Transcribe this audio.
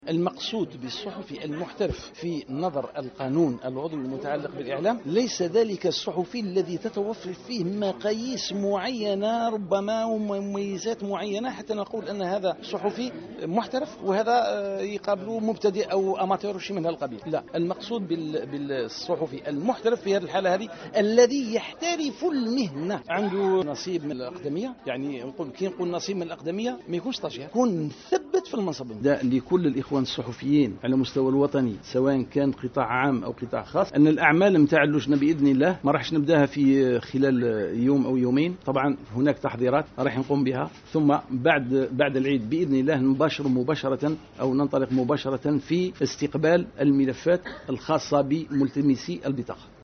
المقصود بالصحفي المحترف في نظر القانون الوضعي المتعلق بالإعلام ليس ذلك الصحفي الذي تتوفر فيه مقاييس معينة ربما ومميزات معينة حتى نقول أن هذا صحفي محترف وهذا يقابله مبتدئ أو أماتير شيء من هالقبيل. لا، المقصود بالصحفي المحترف في هذه الحالة هذه الذي يحترف المهنة، عنده نصيب من الأقدمية، يعني نقول نصيب من الأقدمية ما يكونش طاجير، يكون مثبت في المنصب. ده لكل الإخوان الصحفيين على مستوى الوطني سواء كان قطاع عام أو قطاع خاص أن الأعمال متاع اللجنة بإذن الله ما راحش نبداها في خلال يوم أو يومين. طبعا هناك تحضيرات راح نقوم بها، ثم بعد العيد بإذن الله ننطلق مباشرة في استقبال الملفات الخاصة بملتمسي البطاقة.